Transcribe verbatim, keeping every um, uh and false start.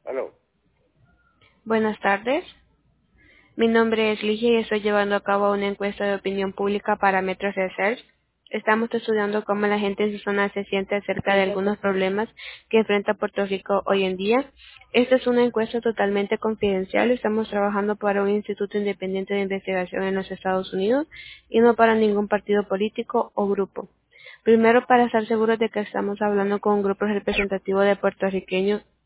Aló. Buenas tardes. Mi nombre es Ligia y estoy llevando a cabo una encuesta de opinión pública para Metro Research. Estamos estudiando cómo la gente en su zona se siente acerca de algunos problemas que enfrenta Puerto Rico hoy en día. Esta es una encuesta totalmente confidencial. Estamos trabajando para un instituto independiente de investigación en los Estados Unidos y no para ningún partido político o grupo. Primero, para estar seguros de que estamos hablando con un grupo representativo de puertorriqueños